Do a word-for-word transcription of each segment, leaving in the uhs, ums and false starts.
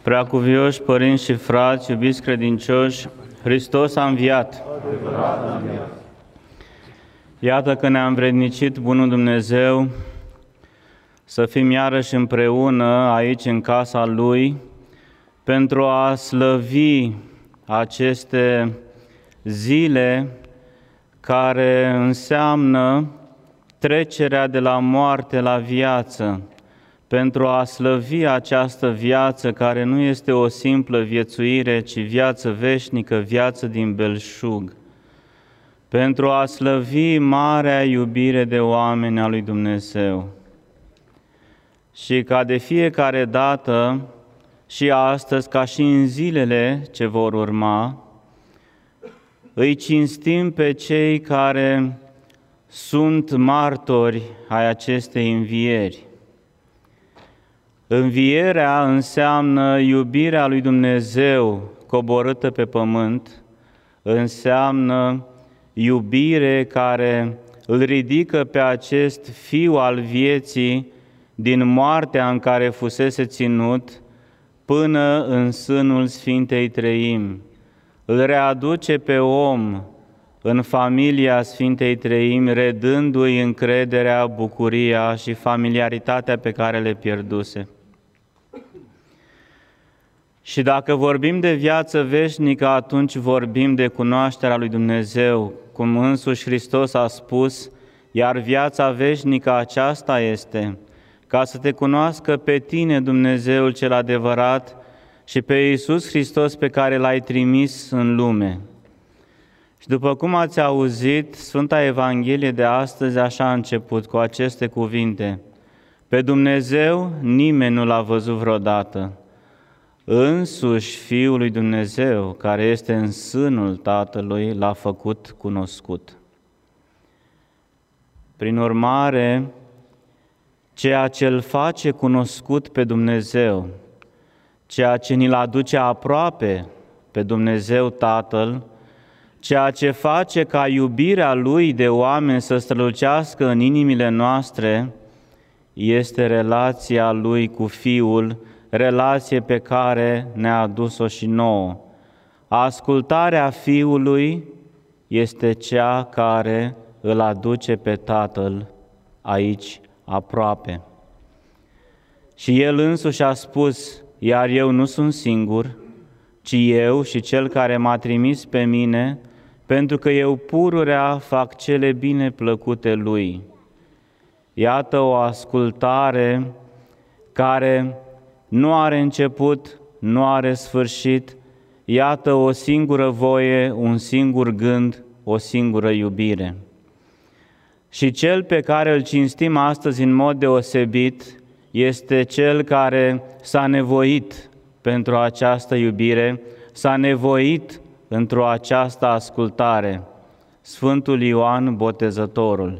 Preacuvioși părinți și frați, iubiți credincioși, Hristos a înviat. Iată că ne-a învrednicit Bunul Dumnezeu să fim iarăși împreună aici în casa Lui pentru a slăvi aceste zile care înseamnă trecerea de la moarte la viață, pentru a slăvi această viață care nu este o simplă viețuire, ci viață veșnică, viață din belșug, pentru a slăvi marea iubire de oameni a lui Dumnezeu. Și ca de fiecare dată, și astăzi, ca și în zilele ce vor urma, îi cinstim pe cei care sunt martori ai acestei învieri. Învierea înseamnă iubirea lui Dumnezeu coborâtă pe pământ, înseamnă iubire care îl ridică pe acest fiu al vieții din moartea în care fusese ținut până în sânul Sfintei Treimi. Îl readuce pe om în familia Sfintei Treimi, redându-i încrederea, bucuria și familiaritatea pe care le pierduse. Și dacă vorbim de viață veșnică, atunci vorbim de cunoașterea lui Dumnezeu, cum însuși Hristos a spus, iar viața veșnică aceasta este, ca să te cunoască pe tine, Dumnezeul cel adevărat, și pe Iisus Hristos pe care L-ai trimis în lume. Și după cum ați auzit, Sfânta Evanghelie de astăzi așa a început, cu aceste cuvinte: pe Dumnezeu nimeni nu L-a văzut vreodată. Însuși Fiul lui Dumnezeu, care este în sânul Tatălui, L-a făcut cunoscut. Prin urmare, ceea ce îl face cunoscut pe Dumnezeu, ceea ce ni-l aduce aproape pe Dumnezeu Tatăl, ceea ce face ca iubirea Lui de oameni să strălucească în inimile noastre, este relația Lui cu Fiul, relație pe care ne-a adus-o și nouă. Ascultarea Fiului este cea care îl aduce pe Tatăl aici aproape. Și El însuși a spus: iar eu nu sunt singur, ci eu și Cel care m-a trimis pe mine, pentru că eu pururea fac cele bine plăcute Lui. Iată o ascultare care nu are început, nu are sfârșit, iată o singură voie, un singur gând, o singură iubire. Și Cel pe care îl cinstim astăzi în mod deosebit este Cel care s-a nevoit pentru această iubire, s-a nevoit într-o această ascultare, Sfântul Ioan Botezătorul.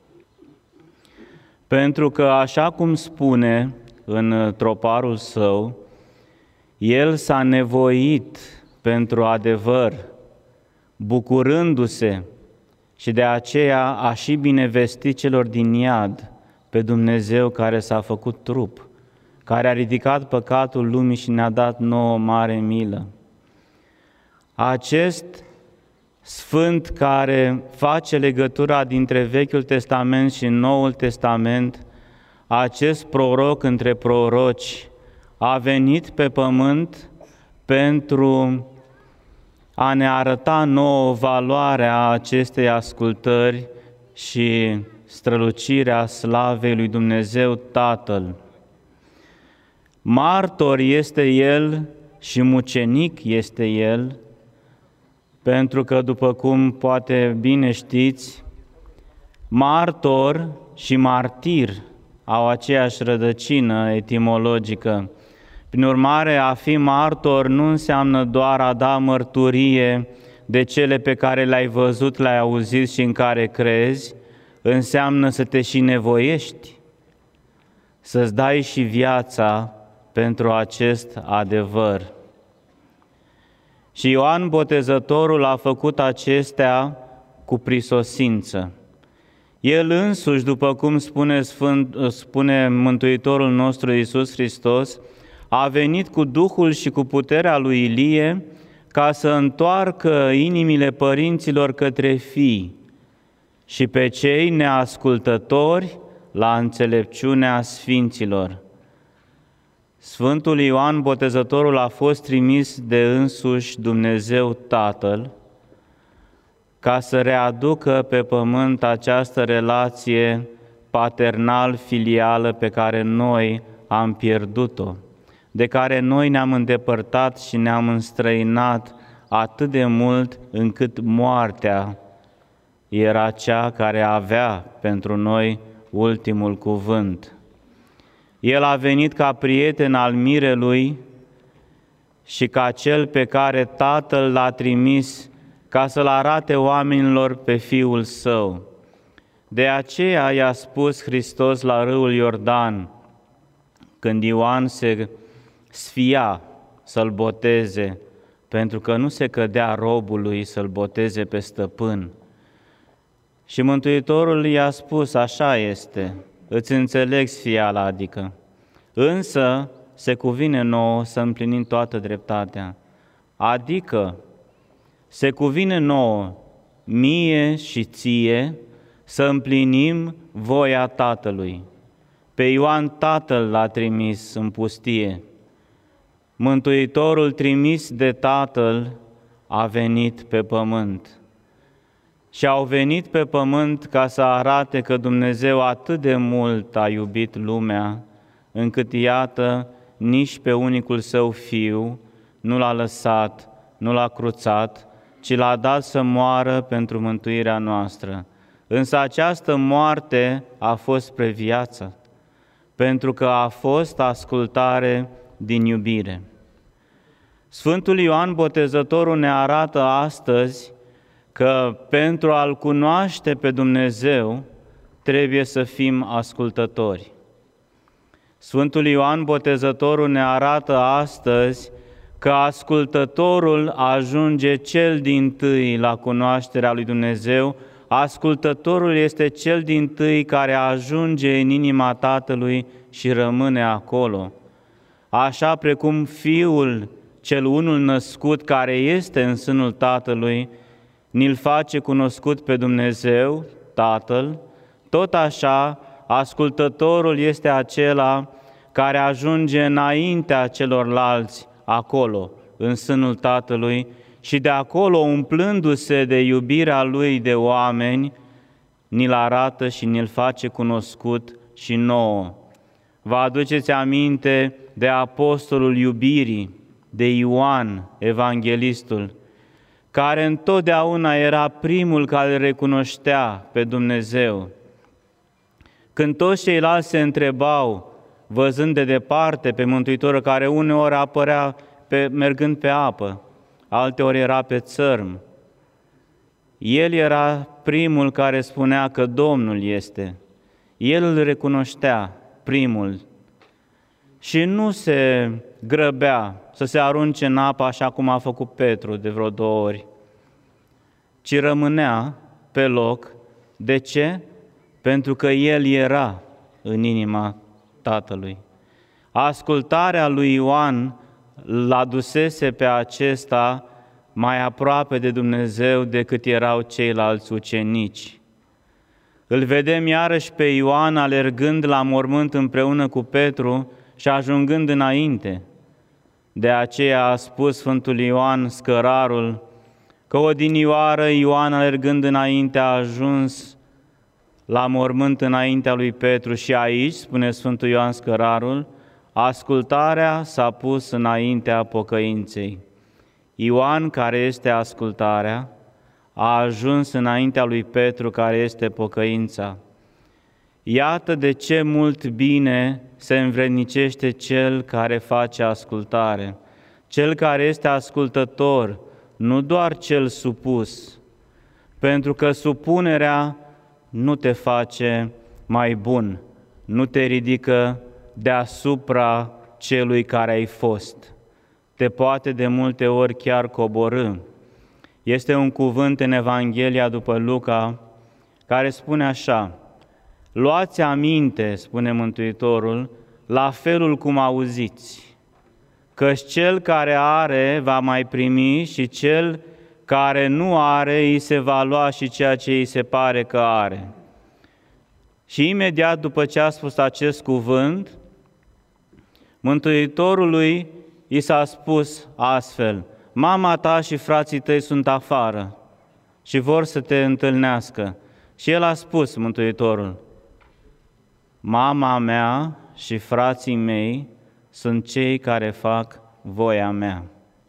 Pentru că, așa cum spune în troparul său, el s-a nevoit pentru adevăr, bucurându-se, și de aceea a și binevestit celor din iad pe Dumnezeu care s-a făcut trup, care a ridicat păcatul lumii și ne-a dat nouă mare milă. Acest Sfânt care face legătura dintre Vechiul Testament și Noul Testament, acest proroc între proroci, a venit pe pământ pentru a ne arăta nouă valoarea acestei ascultări și strălucirea slavei lui Dumnezeu Tatăl. Martor este El și mucenic este El, pentru că, după cum poate bine știți, martor și martir au aceeași rădăcină etimologică. Prin urmare, a fi martor nu înseamnă doar a da mărturie de cele pe care le-ai văzut, le-ai auzit și în care crezi, înseamnă să te și nevoiești, să-ți dai și viața pentru acest adevăr. Și Ioan Botezătorul a făcut acestea cu prisosință. El însuși, după cum spune, Sfânt, spune Mântuitorul nostru Iisus Hristos, A venit cu Duhul și cu puterea lui Ilie ca să întoarcă inimile părinților către fii și pe cei neascultători la înțelepciunea sfinților. Sfântul Ioan Botezătorul a fost trimis de însuși Dumnezeu Tatăl ca să readucă pe pământ această relație paternal-filială pe care noi am pierdut-o, de care noi ne-am îndepărtat și ne-am înstrăinat atât de mult încât moartea era cea care avea pentru noi ultimul cuvânt. El a venit ca prieten al mirelui și ca cel pe care Tatăl l-a trimis ca să-l arate oamenilor pe Fiul Său. De aceea i-a spus Hristos la râul Iordan, când Ioan se sfia să-l boteze, pentru că nu se cădea robului să-l boteze pe stăpân. Și Mântuitorul i-a spus, așa este, îți înțeleg sfiala, adică, însă se cuvine nouă să împlinim toată dreptatea. Adică se cuvine nouă, mie și ție, să împlinim voia Tatălui. Pe Ioan Tatăl l-a trimis în pustie. Mântuitorul trimis de Tatăl a venit pe pământ. Și au venit pe pământ ca să arate că Dumnezeu atât de mult a iubit lumea, încât, iată, nici pe unicul Său Fiu nu l-a lăsat, nu l-a cruțat, ci l-a dat să moară pentru mântuirea noastră. Însă această moarte a fost spre viață, pentru că a fost ascultare din iubire. Sfântul Ioan Botezătorul ne arată astăzi că pentru a-L cunoaște pe Dumnezeu trebuie să fim ascultători. Sfântul Ioan Botezătorul ne arată astăzi că ascultătorul ajunge cel dintâi la cunoașterea lui Dumnezeu, ascultătorul este cel dintâi care ajunge în inima Tatălui și rămâne acolo. Așa precum Fiul, cel unul născut, care este în sânul Tatălui, ni-l face cunoscut pe Dumnezeu, Tatăl, tot așa ascultătorul este acela care ajunge înaintea celorlalți acolo, în sânul Tatălui, și de acolo, umplându-se de iubirea Lui de oameni, ni-l arată și ni-l face cunoscut și nouă. Vă aduceți aminte de apostolul iubirii, de Ioan, evanghelistul, care întotdeauna era primul care recunoștea pe Dumnezeu. Când toți ceilalți se întrebau, văzând de departe pe Mântuitorul, care uneori apărea pe, mergând pe apă, alteori era pe țărm, el era primul care spunea că Domnul este. El îl recunoștea, primul, și nu se grăbea să se arunce în apă așa cum a făcut Petru de vreo două ori, ci rămânea pe loc. De ce? Pentru că el era în inima Tatălui. Ascultarea lui Ioan l-a dusese pe acesta mai aproape de Dumnezeu decât erau ceilalți ucenici. Îl vedem iarăși pe Ioan alergând la mormânt împreună cu Petru și ajungând înainte. De aceea a spus Sfântul Ioan Scărarul că odinioară Ioan alergând înainte a ajuns la mormânt înaintea lui Petru și aici, spune Sfântul Ioan Scărarul, ascultarea s-a pus înaintea pocăinței. Ioan, care este ascultarea, a ajuns înaintea lui Petru, care este pocăința. Iată de ce mult bine se învrednicește cel care face ascultare, cel care este ascultător, nu doar cel supus, pentru că supunerea nu te face mai bun, nu te ridică deasupra celui care ai fost. Te poate de multe ori chiar coborî. Este un cuvânt în Evanghelia după Luca care spune așa: luați aminte, spune Mântuitorul, la felul cum auziți. căci cel care are va mai primi și cel care nu are îi se va lua și ceea ce îi se pare că are. Și imediat după ce a spus acest cuvânt, Mântuitorului i s-a spus astfel: mama ta și frații tăi sunt afară și vor să te întâlnească. Și el a spus, Mântuitorul: mama mea și frații mei sunt cei care fac voia mea.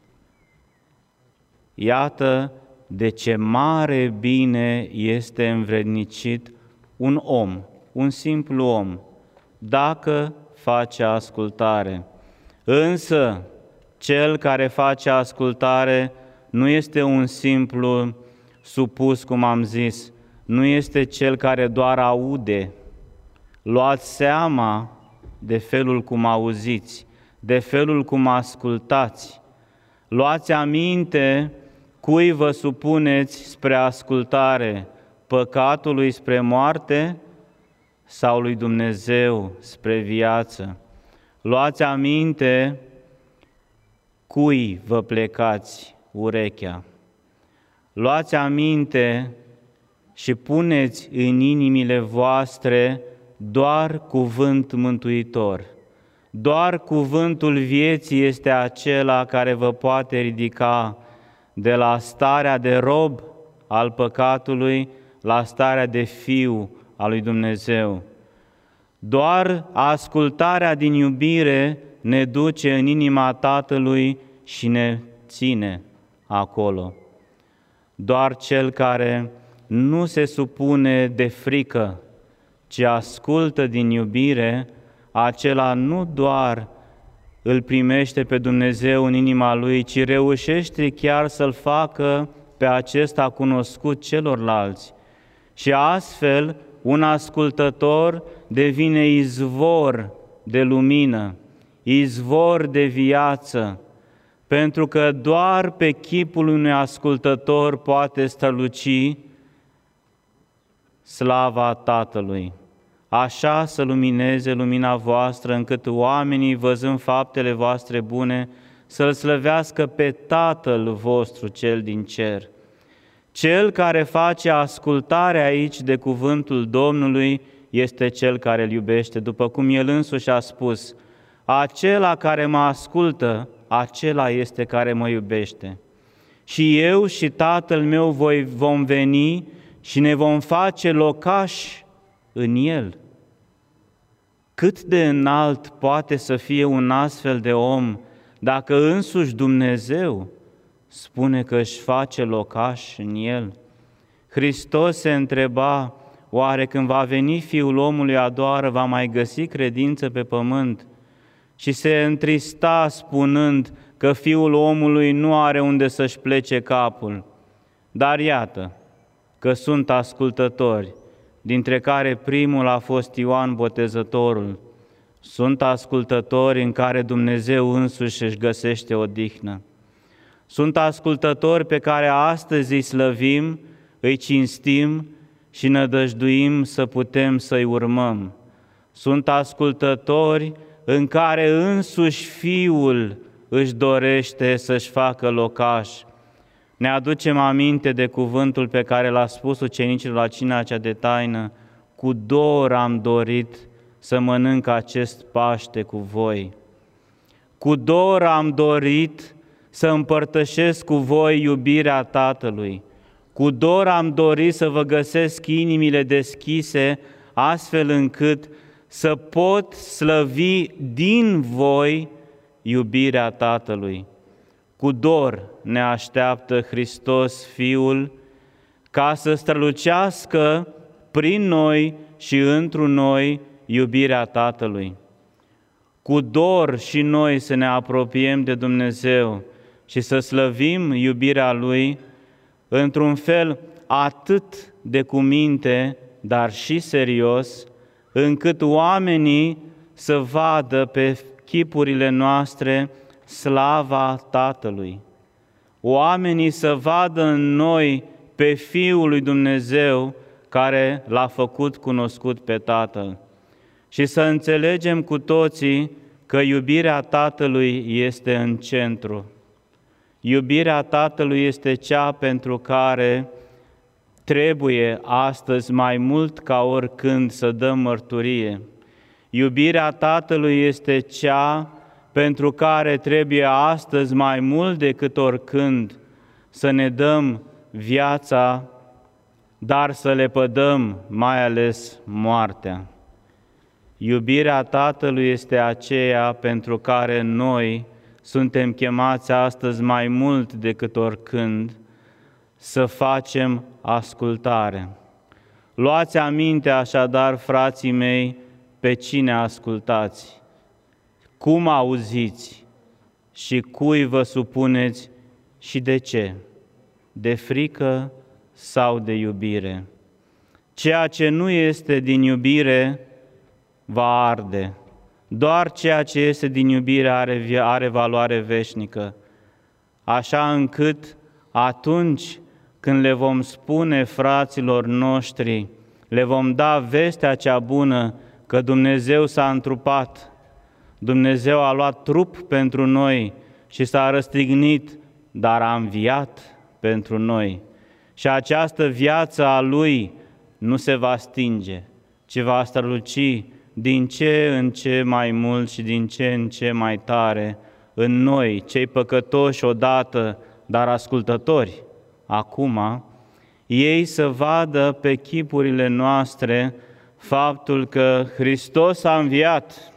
Iată de ce mare bine este învrednicit un om, un simplu om, dacă face ascultare. Însă, cel care face ascultare nu este un simplu supus, cum am zis, nu este cel care doar aude. Luați seama de felul cum auziți, de felul cum ascultați. Luați aminte cui vă supuneți spre ascultare, păcatului spre moarte sau lui Dumnezeu spre viață. Luați aminte cui vă plecați urechea. Luați aminte și puneți în inimile voastre doar cuvânt mântuitor. Doar cuvântul vieții este acela care vă poate ridica de la starea de rob al păcatului la starea de fiu al lui Dumnezeu. Doar ascultarea din iubire ne duce în inima Tatălui și ne ține acolo. Doar cel care nu se supune de frică, ci ascultă din iubire, acela nu doar îl primește pe Dumnezeu în inima lui, ci reușește chiar să-l facă pe acesta cunoscut celorlalți. Și astfel, un ascultător devine izvor de lumină, izvor de viață, pentru că doar pe chipul unui ascultător poate străluci slava Tatălui. Așa să lumineze lumina voastră, încât oamenii, văzând faptele voastre bune, să-L slăvească pe Tatăl vostru cel din cer. Cel care face ascultare aici de cuvântul Domnului este cel care îl iubește, după cum El însuși a spus: acela care mă ascultă, acela este care mă iubește. Și eu și Tatăl meu voi vom veni și ne vom face locași în El. Cât de înalt poate să fie un astfel de om dacă însuși Dumnezeu spune că își face locaș în el? Hristos se întreba: oare când va veni Fiul omului a doua oară va mai găsi credință pe pământ? Și se întrista spunând că Fiul omului nu are unde să-și plece capul. Dar iată că sunt ascultători, dintre care primul a fost Ioan Botezătorul. Sunt ascultători în care Dumnezeu însuși își găsește odihnă. Sunt ascultători pe care astăzi îi slăvim, îi cinstim și nădăjduim să putem să-i urmăm. Sunt ascultători în care însuși Fiul își dorește să-și facă locaș. Ne aducem aminte de cuvântul pe care l-a spus ucenicilor la cina cea de taină: cu dor am dorit să mănânc acest Paște cu voi. Cu dor am dorit să împărtășesc cu voi iubirea Tatălui. Cu dor am dorit să vă găsesc inimile deschise, astfel încât să pot slăvi din voi iubirea Tatălui. Cu dor ne așteaptă Hristos Fiul ca să strălucească prin noi și întru noi iubirea Tatălui. Cu dor și noi să ne apropiem de Dumnezeu și să slăvim iubirea Lui într-un fel atât de cuminte, dar și serios, încât oamenii să vadă pe chipurile noastre slava Tatălui. Oamenii să vadă în noi pe Fiul lui Dumnezeu care l-a făcut cunoscut pe Tatăl. Și să înțelegem cu toții că iubirea Tatălui este în centru. Iubirea Tatălui este cea pentru care trebuie astăzi mai mult ca oricând să dăm mărturie. Iubirea Tatălui este cea pentru care trebuie astăzi mai mult decât oricând să ne dăm viața, dar să lepădăm mai ales moartea. Iubirea Tatălui este aceea pentru care noi suntem chemați astăzi mai mult decât oricând să facem ascultare. Luați aminte așadar, frații mei, pe cine ascultați, cum auziți și cui vă supuneți și de ce, de frică sau de iubire. Ceea ce nu este din iubire va arde. Doar ceea ce este din iubire are, are valoare veșnică, așa încât atunci când le vom spune fraților noștri, le vom da vestea cea bună că Dumnezeu s-a întrupat, Dumnezeu a luat trup pentru noi și s-a răstignit, dar a înviat pentru noi. Și această viață a Lui nu se va stinge, ci va străluci din ce în ce mai mult și din ce în ce mai tare în noi, cei păcătoși odată, dar ascultători acum, ei să vadă pe chipurile noastre faptul că Hristos a înviat